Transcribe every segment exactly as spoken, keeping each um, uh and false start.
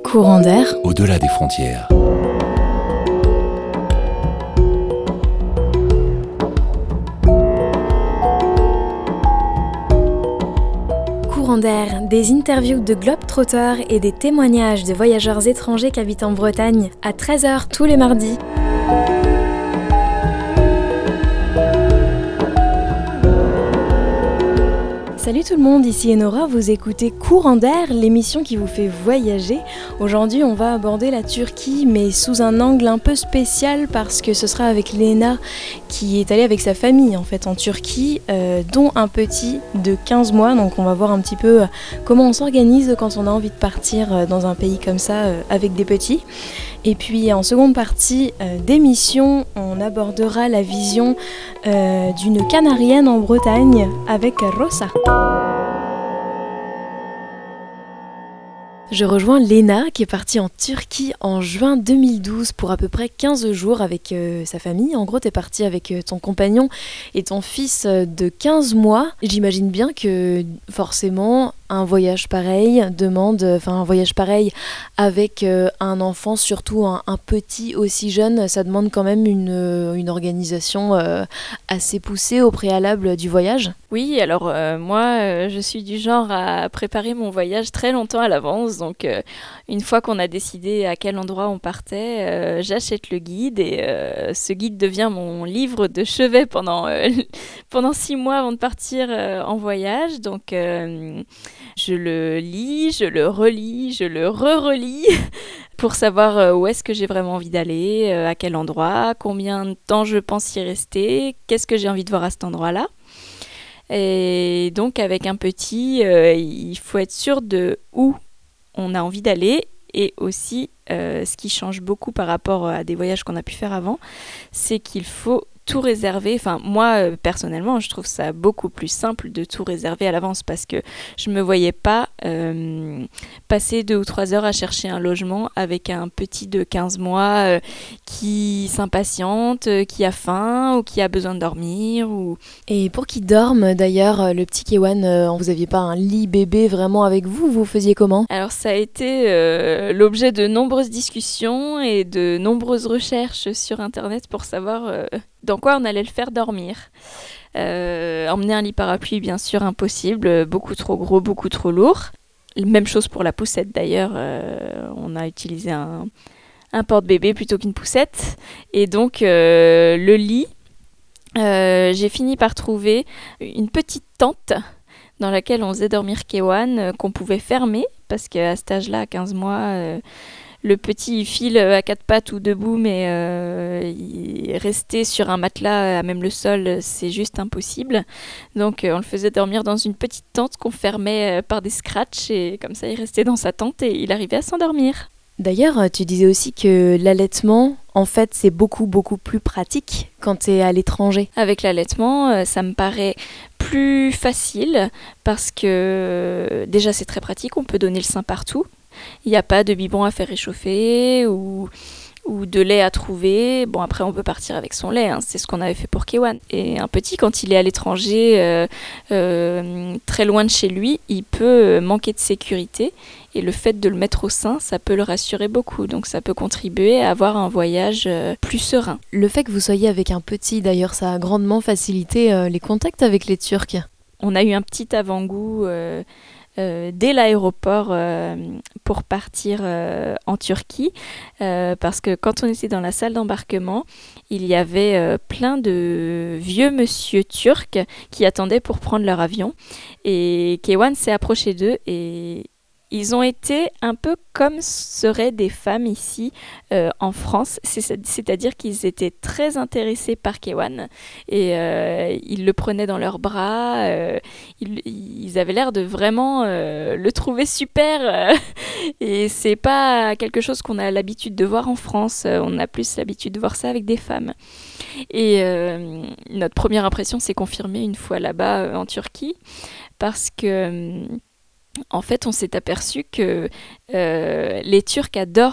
Courant d'air. Au-delà des frontières. Courant d'air, des interviews de globetrotters et des témoignages de voyageurs étrangers qui habitent en Bretagne à treize heures tous les mardis. Salut tout le monde, ici Enora, vous écoutez Courant d'air, l'émission qui vous fait voyager. Aujourd'hui on va aborder la Turquie mais sous un angle un peu spécial parce que ce sera avec Léna qui est allée avec sa famille en fait en Turquie, euh, dont un petit de quinze mois. Donc on va voir un petit peu comment on s'organise quand on a envie de partir dans un pays comme ça euh, avec des petits. Et puis en seconde partie euh, d'émission, on abordera la vision euh, d'une Canarienne en Bretagne avec Rosa. Je rejoins Léna qui est partie en Turquie en juin deux mille douze pour à peu près quinze jours avec euh, sa famille. En gros, t'es partie avec euh, ton compagnon et ton fils euh, de quinze mois. J'imagine bien que forcément un voyage pareil demande, enfin un voyage pareil avec euh, un enfant, surtout un, un petit aussi jeune, ça demande quand même une, une organisation euh, assez poussée au préalable du voyage. Oui, alors euh, moi, euh, je suis du genre à préparer mon voyage très longtemps à l'avance. Donc, euh, une fois qu'on a décidé à quel endroit on partait, euh, j'achète le guide et euh, ce guide devient mon livre de chevet pendant, euh, pendant six mois avant de partir euh, en voyage. Donc, euh, je le lis, je le relis, je le re-relis pour savoir où est-ce que j'ai vraiment envie d'aller, à quel endroit, combien de temps je pense y rester, qu'est-ce que j'ai envie de voir à cet endroit-là. Et donc avec un petit, euh, il faut être sûr de où on a envie d'aller et aussi euh, ce qui change beaucoup par rapport à des voyages qu'on a pu faire avant, c'est qu'il faut tout réserver. Enfin, moi, euh, personnellement, je trouve ça beaucoup plus simple de tout réserver à l'avance parce que je ne me voyais pas euh, passer deux ou trois heures à chercher un logement avec un petit de quinze mois euh, qui s'impatiente, euh, qui a faim ou qui a besoin de dormir. Ou... Et pour qu'il dorme, d'ailleurs, le petit Kewan, euh, vous n'aviez pas un lit bébé vraiment avec vous? Vous faisiez comment? Alors, ça a été euh, l'objet de nombreuses discussions et de nombreuses recherches sur Internet pour savoir... Euh, dans quoi on allait le faire dormir. Euh, emmener un lit parapluie, bien sûr, impossible, beaucoup trop gros, beaucoup trop lourd. Même chose pour la poussette d'ailleurs, euh, on a utilisé un, un porte-bébé plutôt qu'une poussette. Et donc euh, le lit, euh, j'ai fini par trouver une petite tente dans laquelle on faisait dormir Kewan, euh, qu'on pouvait fermer, parce qu'à cet âge-là, à quinze mois... Euh, le petit il file à quatre pattes ou debout, mais euh, il rester sur un matelas à même le sol, c'est juste impossible. Donc euh, on le faisait dormir dans une petite tente qu'on fermait euh, par des scratchs et comme ça il restait dans sa tente et il arrivait à s'endormir. D'ailleurs, tu disais aussi que l'allaitement, en fait, c'est beaucoup, beaucoup plus pratique quand tu es à l'étranger. Avec l'allaitement, euh, ça me paraît plus facile parce que euh, déjà c'est très pratique, on peut donner le sein partout. Il n'y a pas de biberon à faire réchauffer ou, ou de lait à trouver. Bon, après, on peut partir avec son lait. Hein. C'est ce qu'on avait fait pour Kewan. Et un petit, quand il est à l'étranger, euh, euh, très loin de chez lui, il peut manquer de sécurité. Et le fait de le mettre au sein, ça peut le rassurer beaucoup. Donc, ça peut contribuer à avoir un voyage euh, plus serein. Le fait que vous soyez avec un petit, d'ailleurs, ça a grandement facilité euh, les contacts avec les Turcs. On a eu un petit avant-goût... Euh, Euh, dès l'aéroport euh, pour partir euh, en Turquie euh, parce que quand on était dans la salle d'embarquement, il y avait euh, plein de vieux monsieur turcs qui attendaient pour prendre leur avion et Kewan s'est approché d'eux et ils ont été un peu comme seraient des femmes ici euh, en France, C'est, c'est-à-dire qu'ils étaient très intéressés par Kewan et euh, ils le prenaient dans leurs bras, euh, ils, ils avaient l'air de vraiment euh, le trouver super euh, et c'est pas quelque chose qu'on a l'habitude de voir en France, on a plus l'habitude de voir ça avec des femmes. Et euh, notre première impression s'est confirmée une fois là-bas euh, en Turquie parce que... En fait, on s'est aperçu que euh, les Turcs adorent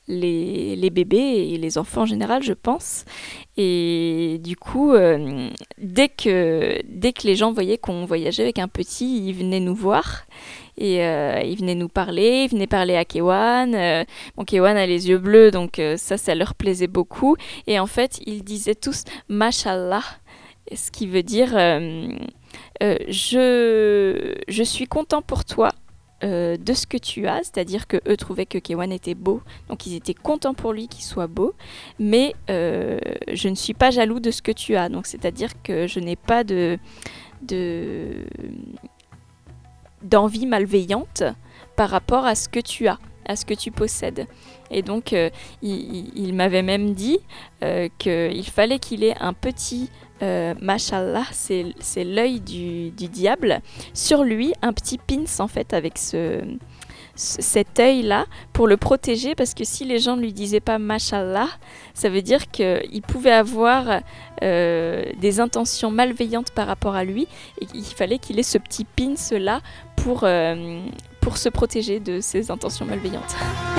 les, les bébés et les enfants en général, je pense. Et du coup, euh, dès que, dès que les gens voyaient qu'on voyageait avec un petit, ils venaient nous voir. Et euh, ils venaient nous parler, ils venaient parler à Kewan. Euh, bon, Kewan a les yeux bleus, donc euh, ça, ça leur plaisait beaucoup. Et en fait, ils disaient tous « Mashallah », ce qui veut dire euh, euh, je, « Je suis content pour toi euh, de ce que tu as », c'est-à-dire qu'eux trouvaient que Kewan était beau, donc ils étaient contents pour lui qu'il soit beau, mais euh, je ne suis pas jaloux de ce que tu as, donc c'est-à-dire que je n'ai pas de... de d'envie malveillante par rapport à ce que tu as, à ce que tu possèdes. Et donc, euh, il, il, il m'avait même dit euh, qu'il fallait qu'il ait un petit, euh, mashallah, c'est, c'est l'œil du, du diable, sur lui, un petit pins en fait, avec ce, ce, cet œil-là, pour le protéger, parce que si les gens ne lui disaient pas mashallah, ça veut dire qu'il pouvait avoir euh, des intentions malveillantes par rapport à lui, et qu'il fallait qu'il ait ce petit pins-là pour, euh, pour se protéger de ses intentions malveillantes.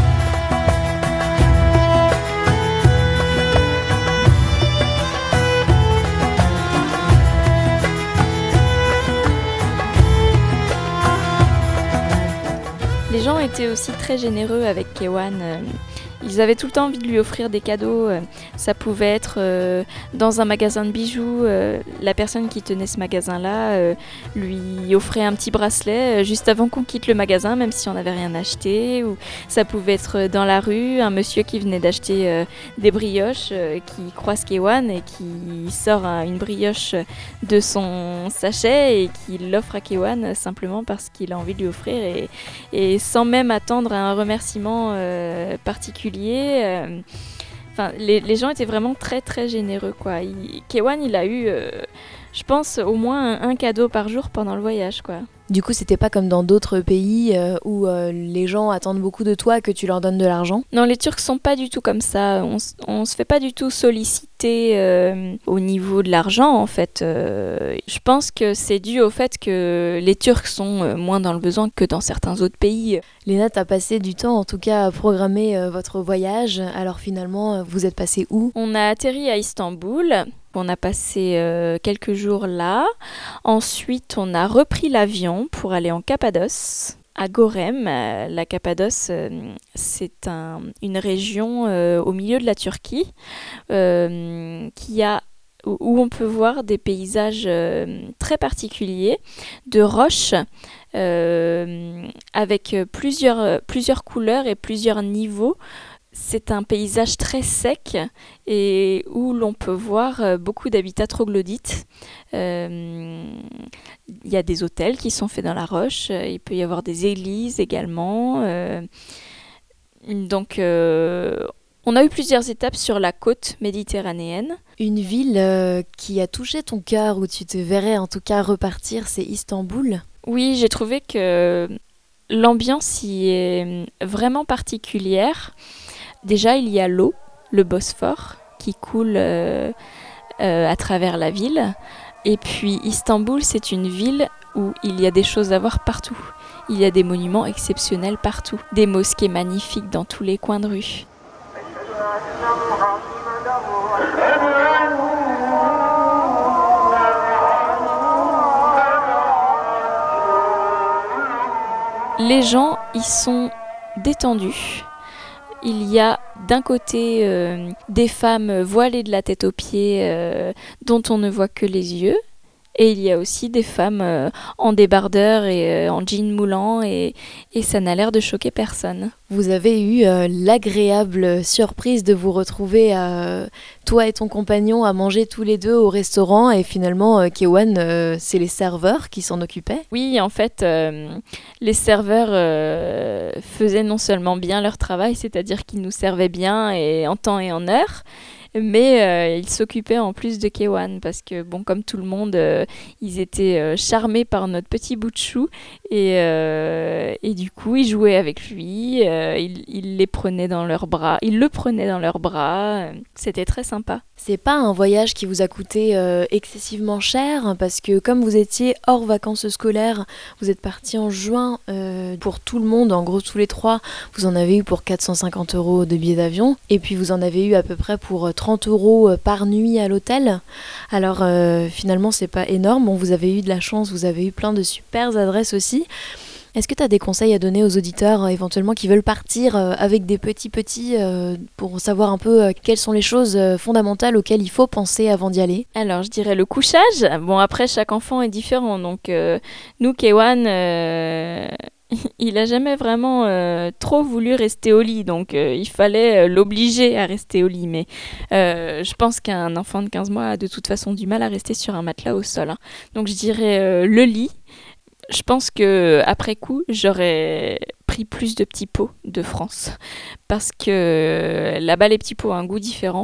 Les gens étaient aussi très généreux avec Kewan. Ils avaient tout le temps envie de lui offrir des cadeaux. Ça pouvait être euh, dans un magasin de bijoux. Euh, la personne qui tenait ce magasin-là euh, lui offrait un petit bracelet euh, juste avant qu'on quitte le magasin, même si on n'avait rien acheté. Ou ça pouvait être dans la rue, un monsieur qui venait d'acheter euh, des brioches, euh, qui croise Kewan et qui sort euh, une brioche de son sachet et qui l'offre à Kewan simplement parce qu'il a envie de lui offrir et, et sans même attendre un remerciement euh, particulier. Euh, enfin, les, les gens étaient vraiment très très généreux, quoi. Il, Kewan, il a eu, euh, je pense, au moins un, un cadeau par jour pendant le voyage, quoi. Du coup, c'était pas comme dans d'autres pays euh, où euh, les gens attendent beaucoup de toi que tu leur donnes de l'argent? Non, les Turcs sont pas du tout comme ça. On, on se fait pas du tout solliciter euh, au niveau de l'argent, en fait. Euh, je pense que c'est dû au fait que les Turcs sont euh, moins dans le besoin que dans certains autres pays. Léna, t'as passé du temps, en tout cas, à programmer euh, votre voyage. Alors finalement, vous êtes passé où? On a atterri à Istanbul. On a passé euh, quelques jours là. Ensuite, on a repris l'avion pour aller en Cappadoce, à Gorem. Euh, la Cappadoce, euh, c'est un, une région euh, au milieu de la Turquie euh, qui a, où, où on peut voir des paysages euh, très particuliers de roches euh, avec plusieurs, plusieurs couleurs et plusieurs niveaux. C'est un paysage très sec et où l'on peut voir beaucoup d'habitats troglodytes. Euh, il y a des hôtels qui sont faits dans la roche, il peut y avoir des églises également. Euh, donc, euh, on a eu plusieurs étapes sur la côte méditerranéenne. Une ville euh, qui a touché ton cœur, où tu te verrais en tout cas repartir, c'est Istanbul. Oui, j'ai trouvé que l'ambiance y est vraiment particulière. Déjà, il y a l'eau, le Bosphore, qui coule euh, euh, à travers la ville. Et puis, Istanbul, c'est une ville où il y a des choses à voir partout. Il y a des monuments exceptionnels partout. Des mosquées magnifiques dans tous les coins de rue. Les gens y sont détendus. Il y a d'un côté euh, des femmes voilées de la tête aux pieds euh, dont on ne voit que les yeux. Et il y a aussi des femmes euh, en débardeur et euh, en jean moulant et, et ça n'a l'air de choquer personne. Vous avez eu euh, l'agréable surprise de vous retrouver, euh, toi et ton compagnon, à manger tous les deux au restaurant et finalement, euh, Kewan, euh, c'est les serveurs qui s'en occupaient? Oui, en fait, euh, les serveurs euh, faisaient non seulement bien leur travail, c'est-à-dire qu'ils nous servaient bien et en temps et en heure, Mais euh, ils s'occupaient en plus de Kewan parce que, bon, comme tout le monde, euh, ils étaient euh, charmés par notre petit bout de chou et, euh, et du coup, ils jouaient avec lui, euh, ils, ils les prenaient dans leurs bras, ils le prenaient dans leurs bras, c'était très sympa. C'est pas un voyage qui vous a coûté euh, excessivement cher parce que comme vous étiez hors vacances scolaires, vous êtes partis en juin euh, pour tout le monde, en gros tous les trois, vous en avez eu pour quatre cent cinquante euros de billets d'avion et puis vous en avez eu à peu près pour trente euros par nuit à l'hôtel. Alors euh, finalement c'est pas énorme, bon, vous avez eu de la chance, vous avez eu plein de super adresses aussi. Est-ce que tu as des conseils à donner aux auditeurs euh, éventuellement qui veulent partir euh, avec des petits petits euh, pour savoir un peu euh, quelles sont les choses euh, fondamentales auxquelles il faut penser avant d'y aller? Alors je dirais le couchage. Bon après chaque enfant est différent donc euh, nous Kewan euh, il a jamais vraiment euh, trop voulu rester au lit donc euh, il fallait euh, l'obliger à rester au lit mais euh, je pense qu'un enfant de quinze mois a de toute façon du mal à rester sur un matelas au sol hein. Donc je dirais euh, le lit. Je pense que après coup, j'aurais pris plus de petits pots de France parce que là-bas les petits pots ont un goût différent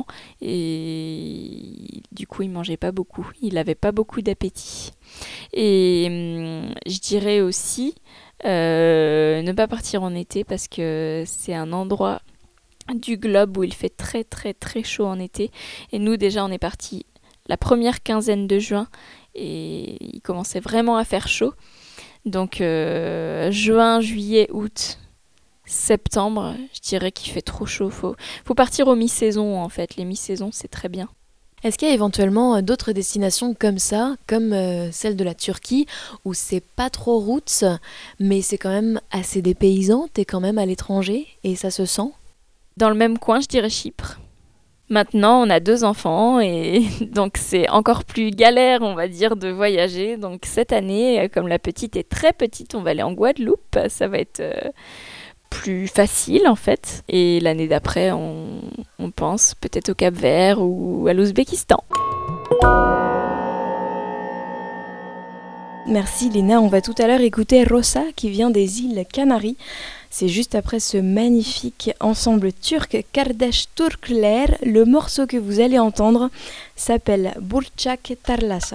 et du coup il mangeait pas beaucoup, il avait pas beaucoup d'appétit. Et hum, je dirais aussi euh, ne pas partir en été parce que c'est un endroit du globe où il fait très très très chaud en été et nous déjà on est parti la première quinzaine de juin et il commençait vraiment à faire chaud. Donc euh, juin, juillet, août, septembre, je dirais qu'il fait trop chaud. Faut, faut partir aux mi-saisons en fait. Les mi-saisons, c'est très bien. Est-ce qu'il y a éventuellement d'autres destinations comme ça, comme euh, celle de la Turquie, où c'est pas trop roots, mais c'est quand même assez dépaysant, t'es quand même à l'étranger et ça se sent? Dans le même coin, je dirais Chypre. Maintenant, on a deux enfants et donc c'est encore plus galère, on va dire, de voyager. Donc cette année, comme la petite est très petite, on va aller en Guadeloupe. Ça va être euh, plus facile en fait. Et l'année d'après, on, on pense peut-être au Cap-Vert ou à l'Ouzbékistan. Merci Léna, on va tout à l'heure écouter Rosa qui vient des îles Canaries. C'est juste après ce magnifique ensemble turc Kardeş Türkler. Le morceau que vous allez entendre s'appelle Burçak Tarlası.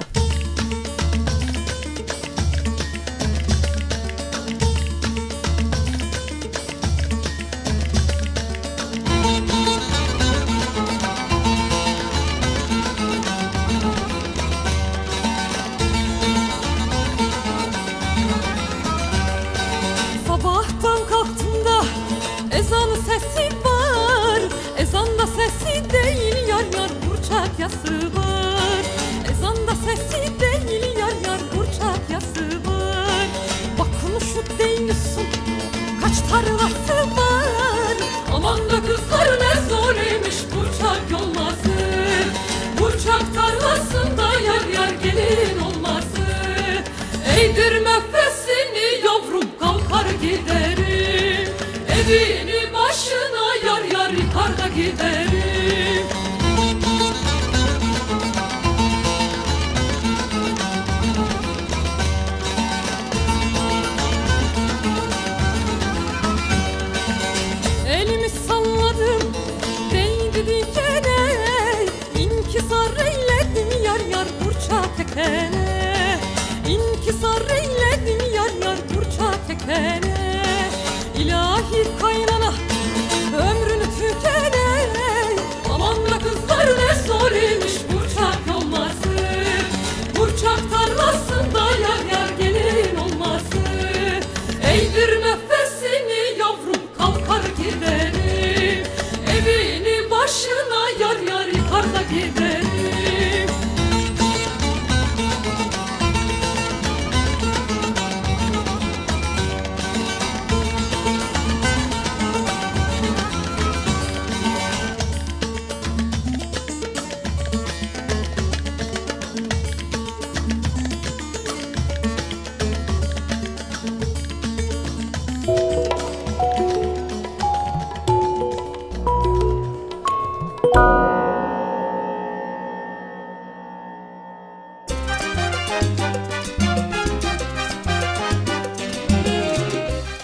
Yası var. Ezanda sesi değil yar yar burçak yası var. Bakın şu değilsin kaç tarlası var. Aman da kızlar ne zor imiş burçak yolması. Burçak tarlasında yar yar gelin olması. Eğdir nefesini yavrum kalkar giderim. Evini başına yar yar yıkar da giderim. Tekene, İnkisar eyledim yar yar burçak tekene. İlahi kaynana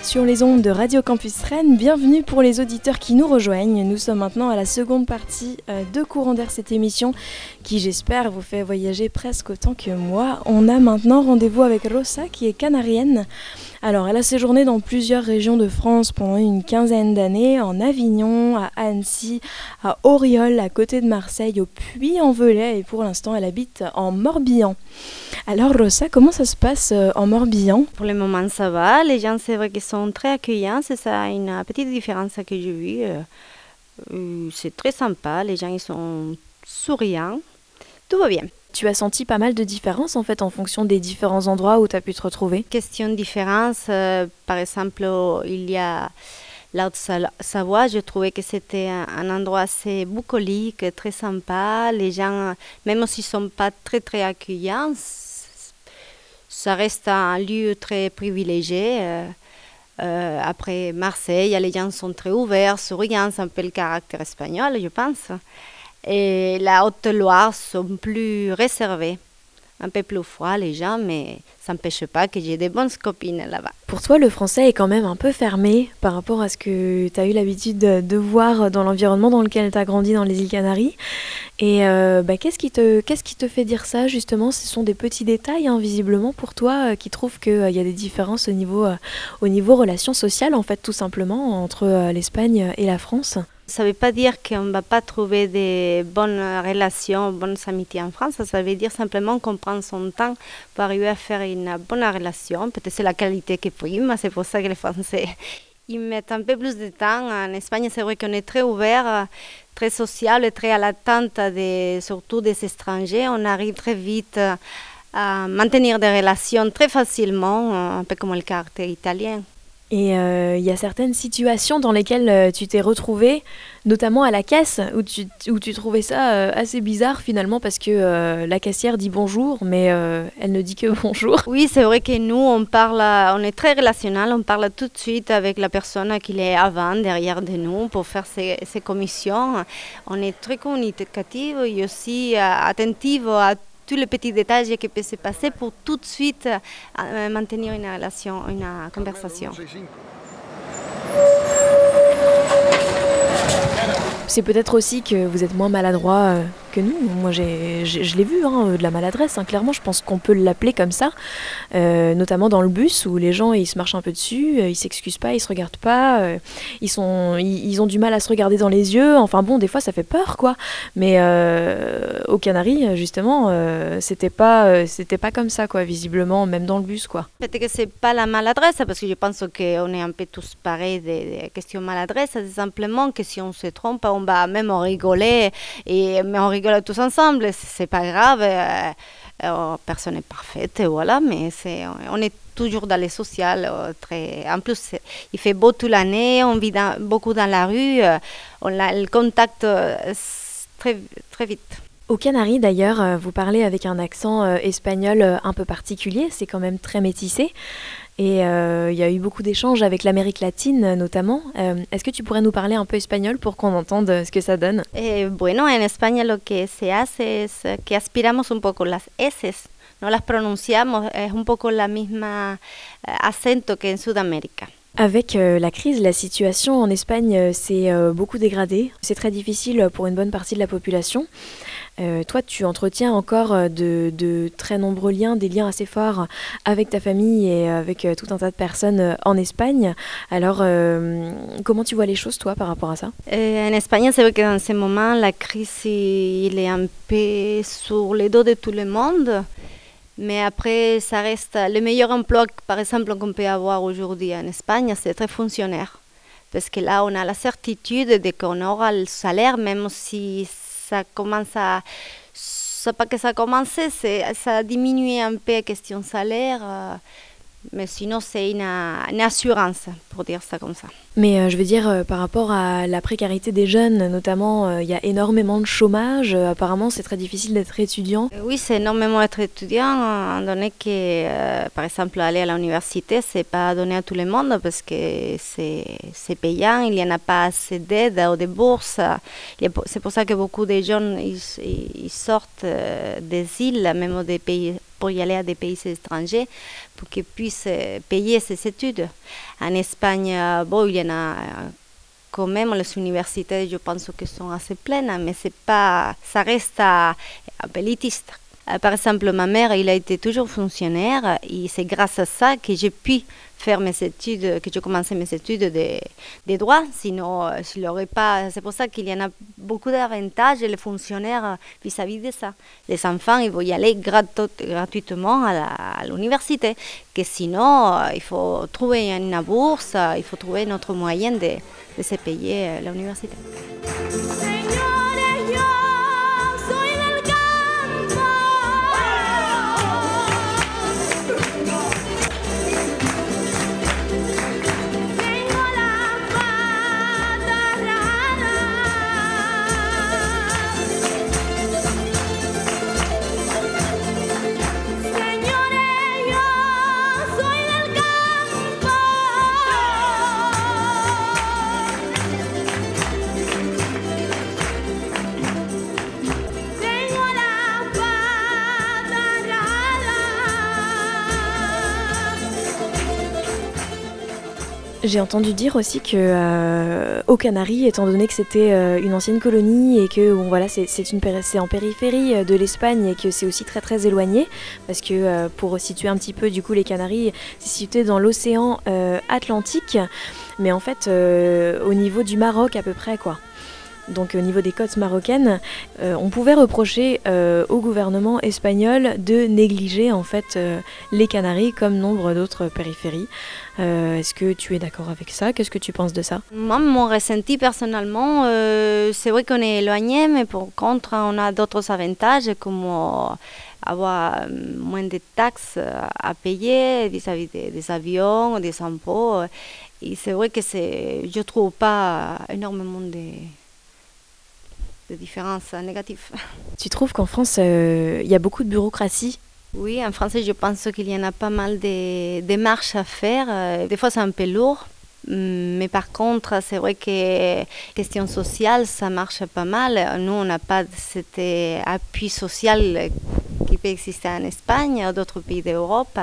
sur les ondes de Radio Campus Rennes. Bienvenue pour les auditeurs qui nous rejoignent. Nous sommes maintenant à la seconde partie de Courant d'air, cette émission qui, j'espère, vous fait voyager presque autant que moi. On a maintenant rendez-vous avec Rosa, qui est canarienne. Alors, elle a séjourné dans plusieurs régions de France pendant une quinzaine d'années, en Avignon, à Annecy, à Auriol, à côté de Marseille, au Puy-en-Velay, et pour l'instant, elle habite en Morbihan. Alors, Rosa, comment ça se passe euh, en Morbihan? Pour le moment, ça va. Les gens, c'est vrai qu'ils sont très accueillants. C'est ça, une petite différence que j'ai vue. Euh, euh, c'est très sympa. Les gens, ils sont souriants. Tout va bien. Tu as senti pas mal de différences en fait en fonction des différents endroits où tu as pu te retrouver? Question de différence, euh, par exemple, il y a la Haute-Savoie, je trouvais que c'était un, un endroit assez bucolique, très sympa. Les gens, même s'ils ne sont pas très très accueillants, ça reste un lieu très privilégié. Euh, euh, après Marseille, les gens sont très ouverts, souriants, c'est un peu le caractère espagnol, je pense. Et la Haute-Loire sont plus réservés, un peu plus froid les gens, mais ça n'empêche pas que j'ai des bonnes copines là-bas. Pour toi, le français est quand même un peu fermé par rapport à ce que tu as eu l'habitude de, de voir dans l'environnement dans lequel tu as grandi dans les îles Canaries. Et euh, bah, qu'est-ce qui te, qu'est-ce qui te fait dire ça justement? Ce sont des petits détails, hein, visiblement, pour toi, euh, qui trouvent qu'il euh, y a des différences au niveau, euh, au niveau relations sociales, en fait, tout simplement, entre euh, l'Espagne et la France. Ça ne veut pas dire qu'on ne va pas trouver des bonnes relations, bonnes amitiés en France. Ça veut dire simplement qu'on prend son temps pour arriver à faire une bonne relation. Peut-être c'est la qualité qui prime. C'est pour ça que les Français ils mettent un peu plus de temps. En Espagne, c'est vrai qu'on est très ouvert, très social et très à l'attente, de, surtout des étrangers. On arrive très vite à maintenir des relations très facilement, un peu comme le caractère italien. Et il euh, y a certaines situations dans lesquelles euh, tu t'es retrouvée, notamment à la caisse, où tu, où tu trouvais ça euh, assez bizarre finalement parce que euh, la caissière dit bonjour, mais euh, elle ne dit que bonjour. Oui, c'est vrai que nous, on parle, on est très relationnel, on parle tout de suite avec la personne qui est avant, derrière de nous, pour faire ses, ses commissions. On est très communicatif et aussi euh, attentif à tous les petits détails qui peuvent se passer pour tout de suite euh, maintenir une relation, une conversation. C'est peut-être aussi que vous êtes moins maladroit euh, que nous. Moi, j'ai, j'ai, je l'ai vu, hein, de la maladresse. Hein. Clairement, je pense qu'on peut l'appeler comme ça, euh, notamment dans le bus où les gens ils se marchent un peu dessus, euh, ils s'excusent pas, ils se regardent pas, euh, ils sont, ils, ils ont du mal à se regarder dans les yeux. Enfin bon, des fois, ça fait peur, quoi. Mais euh, aux Canaries, justement, euh, c'était pas, euh, c'était pas comme ça, quoi. Visiblement, même dans le bus, quoi. Peut-être que c'est pas la maladresse, parce que je pense qu'on est un peu tous pareils des, des questions maladresse. C'est simplement que si on se trompe, on va même rigoler et mais on rigole tous ensemble, c'est pas grave, euh, euh, personne n'est parfaite, voilà, mais c'est, on est toujours dans les sociales, euh, très, en plus il fait beau toute l'année, on vit dans, beaucoup dans la rue, euh, on a le contact euh, très, très vite. Aux Canaries d'ailleurs, vous parlez avec un accent euh, espagnol euh, un peu particulier, c'est quand même très métissé. Et il euh, y a eu beaucoup d'échanges avec l'Amérique latine notamment. Euh, est-ce que tu pourrais nous parler un peu espagnol pour qu'on entende ce que ça donne? Eh, bueno, en España lo que se hace es que aspiramos un poco las eses, no las pronunciamos, es un poco la misma eh, acento que en Sudamérica. Avec euh, la crise, la situation en Espagne euh, s'est euh, beaucoup dégradée. C'est très difficile pour une bonne partie de la population. Euh, toi, tu entretiens encore de, de très nombreux liens, des liens assez forts avec ta famille et avec euh, tout un tas de personnes euh, en Espagne. Alors, euh, comment tu vois les choses, toi, par rapport à ça? euh, En Espagne, c'est vrai que dans ce moment, la crise il est un peu sur les dos de tout le monde. Mais après, ça reste le meilleur emploi, par exemple, qu'on peut avoir aujourd'hui en Espagne, c'est être fonctionnaire. Parce que là, on a la certitude de qu'on aura le salaire, même si ça commence à... C'est pas que ça a commencé, c'est, ça a diminué un peu la question salaire. Euh, mais sinon, c'est une, une assurance pour dire ça comme ça. Mais euh, je veux dire, euh, par rapport à la précarité des jeunes, notamment, euh, il y a énormément de chômage. Euh, apparemment, c'est très difficile d'être étudiant. Euh, Oui, c'est énormément être étudiant, étant donné que, euh, par exemple, aller à l'université, c'est pas donné à tout le monde parce que c'est, c'est payant, il n'y en a pas assez d'aide ou de bourses. Il y a- C'est pour ça que beaucoup de jeunes ils, ils sortent euh, des îles, même des pays, pour y aller à des pays étrangers, pour qu'ils puissent euh, payer ces études. En Espagne, euh, bon, il y en a euh, quand même, les universités, je pense que sont assez pleines, mais c'est pas, ça reste à, un peu élitiste. Euh, Par exemple, ma mère, il a été toujours fonctionnaire et c'est grâce à ça que j'ai pu faire mes études, que j'ai commencé mes études de, de droit. Sinon, euh, je l'aurais pas. C'est pour ça qu'il y en a beaucoup d'avantages, les fonctionnaires, euh, vis-à-vis de ça. Les enfants, ils vont y aller gratu- gratuitement à, la- à l'université. Que sinon, euh, il faut trouver une bourse, euh, il faut trouver un autre moyen de, de se payer euh, l'université. Señores, yo soy del campo. Tengo la pata rara. Señores, yo soy del campo. Tengo la pata rara. J'ai entendu dire aussi que euh, aux Canaries, étant donné que c'était euh, une ancienne colonie et que bon, voilà, c'est, c'est, une péri- c'est en périphérie euh, de l'Espagne et que c'est aussi très très éloigné, parce que euh, pour situer un petit peu du coup les Canaries, c'est situé dans l'océan euh, Atlantique, mais en fait euh, au niveau du Maroc à peu près quoi. Donc au niveau des côtes marocaines, euh, on pouvait reprocher euh, au gouvernement espagnol de négliger en fait euh, les Canaries comme nombre d'autres périphéries. Euh, est-ce que tu es d'accord avec ça? Qu'est-ce que tu penses de ça? Moi, mon ressenti personnellement, euh, c'est vrai qu'on est éloigné, mais par contre, on a d'autres avantages comme euh, avoir euh, moins de taxes euh, à payer vis-à-vis des, des avions, des impôts. euh, Et c'est vrai que c'est, je trouve pas énormément de, de différences négatives. Tu trouves qu'en France, euh, il y a beaucoup de bureaucratie? Oui, en français, je pense qu'il y en a pas mal de démarches à faire. Euh, Des fois, c'est un peu lourd. Hum, Mais par contre, c'est vrai que question sociale, ça marche pas mal. Nous, on n'a pas cet euh, appui social qui peut exister en Espagne ou d'autres pays d'Europe.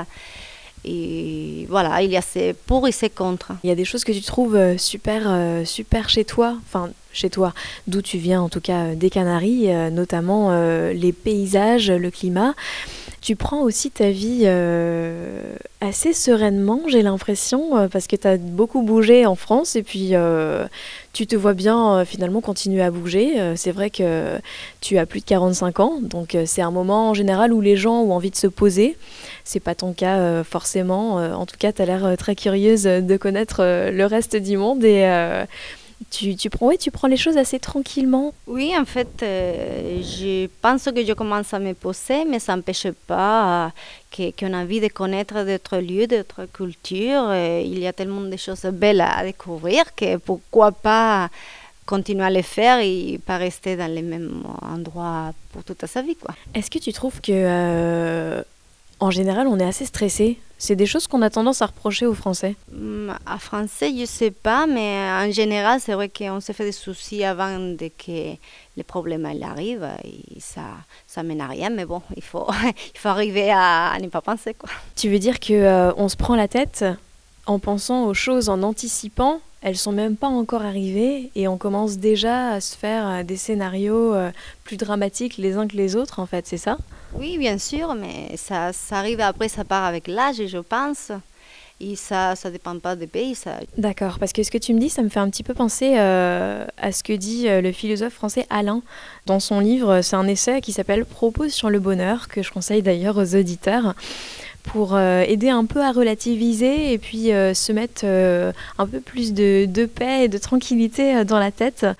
Et voilà, il y a ses pour et ses contre. Il y a des choses que tu trouves euh, super, euh, super chez toi, enfin chez toi, d'où tu viens en tout cas euh, des Canaries, euh, notamment euh, les paysages, le climat. Tu prends aussi ta vie euh, assez sereinement, j'ai l'impression, euh, parce que tu as beaucoup bougé en France et puis euh, tu te vois bien euh, finalement continuer à bouger. Euh, c'est vrai que tu as plus de quarante-cinq ans, donc euh, c'est un moment en général où les gens ont envie de se poser. C'est pas ton cas euh, forcément. Euh, en tout cas, tu as l'air euh, très curieuse de connaître euh, le reste du monde et euh, tu, tu, prends, ouais, tu prends les choses assez tranquillement. Oui, en fait, euh, je pense que je commence à me poser, mais ça n'empêche pas euh, que- qu'on a envie de connaître d'autres lieux, d'autres cultures. Et il y a tellement de choses belles à découvrir que pourquoi pas continuer à les faire et pas rester dans les mêmes endroits pour toute sa vie, quoi. Est-ce que tu trouves que, euh, en général, on est assez stressé? C'est des choses qu'on a tendance à reprocher aux Français. Hum, En français, je ne sais pas, mais en général, c'est vrai qu'on se fait des soucis avant de que les problèmes ils arrivent et ça ça mène à rien. Mais bon, il faut, il faut arriver à, à ne pas penser, quoi. Tu veux dire que euh, on se prend la tête en pensant aux choses, en anticipant, elles sont même pas encore arrivées et on commence déjà à se faire euh, des scénarios euh, plus dramatiques les uns que les autres, en fait, c'est ça? Oui, bien sûr, mais ça, ça arrive après, ça part avec l'âge, je pense. Et ça ne dépend pas des pays. Ça. D'accord, parce que ce que tu me dis, ça me fait un petit peu penser euh, à ce que dit euh, le philosophe français Alain dans son livre. C'est un essai qui s'appelle Propos sur le bonheur, que je conseille d'ailleurs aux auditeurs, pour euh, aider un peu à relativiser et puis euh, se mettre euh, un peu plus de, de paix et de tranquillité euh, dans la tête.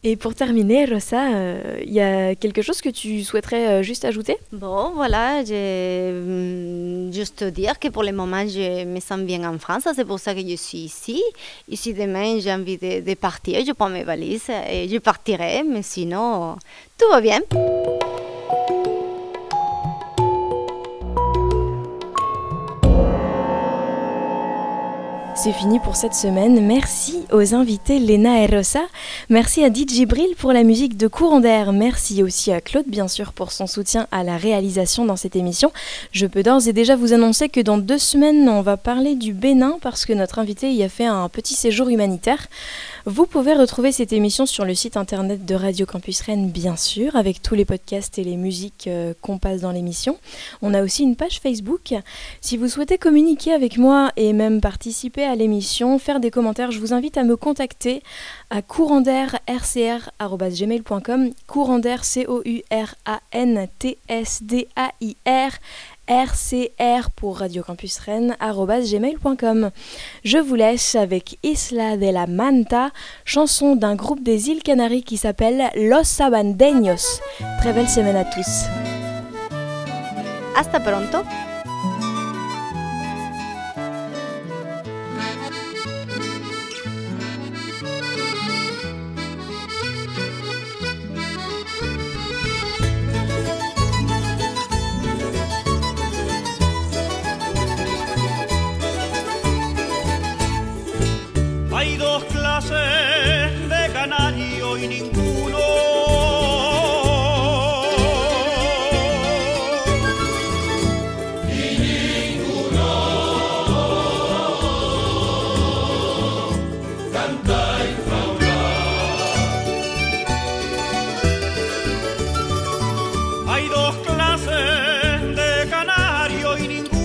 Et pour terminer, Rosa, il euh, y a quelque chose que tu souhaiterais euh, juste ajouter? Bon, voilà, je juste dire que pour le moment, je me sens bien en France, c'est pour ça que je suis ici. Ici, demain, j'ai envie de, de partir, je prends mes valises et je partirai, mais sinon, tout va bien. C'est fini pour cette semaine. Merci aux invités Léna et Rosa. Merci à D J Bril pour la musique de Courant d'air. Merci aussi à Claude, bien sûr, pour son soutien à la réalisation dans cette émission. Je peux d'ores et déjà vous annoncer que dans deux semaines, on va parler du Bénin parce que notre invité y a fait un petit séjour humanitaire. Vous pouvez retrouver cette émission sur le site internet de Radio Campus Rennes, bien sûr, avec tous les podcasts et les musiques euh, qu'on passe dans l'émission. On a aussi une page Facebook. Si vous souhaitez communiquer avec moi et même participer à l'émission, faire des commentaires, je vous invite à me contacter à courandair arobase gmail point com, courandair, C O U R A N T S D A I R, R C R pour Radio Campus Rennes, arobase gmail point com. Je vous laisse avec Isla de la Manta, chanson d'un groupe des îles Canaries qui s'appelle Los Sabandeños. Très belle semaine à tous. Hasta pronto. Hay dos clases de canario y ninguno y ninguno canta en fauna. Hay dos clases de canario y ninguno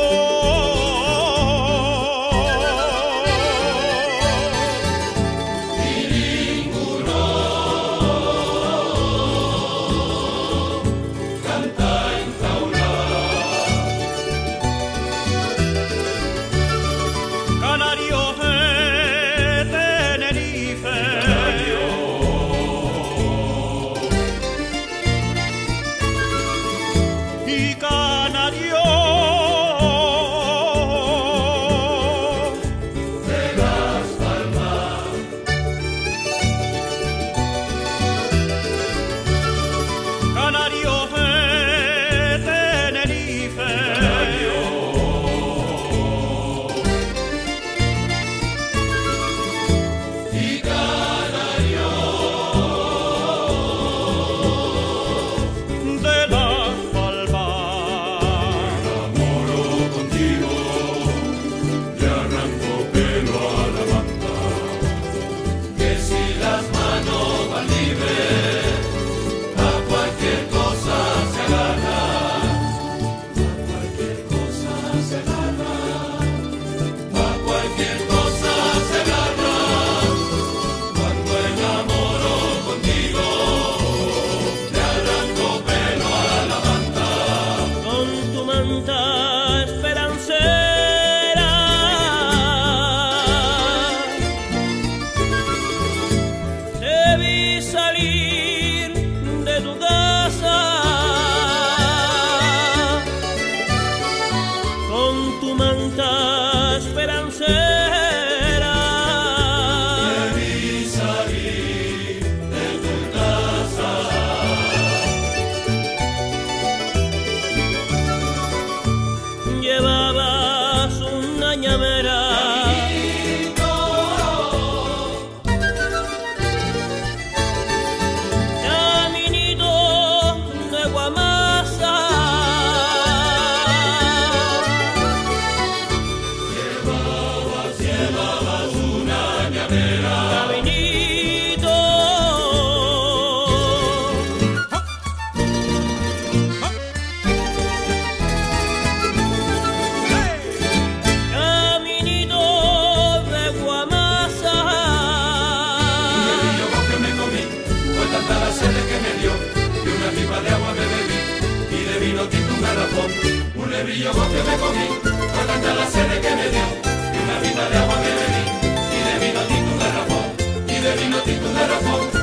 un lebrillo que me comí, fue tanta la sed que me dio, y una vida de agua que bebí, y de vino tinto un garrafón, y de vino tinto un garrafón.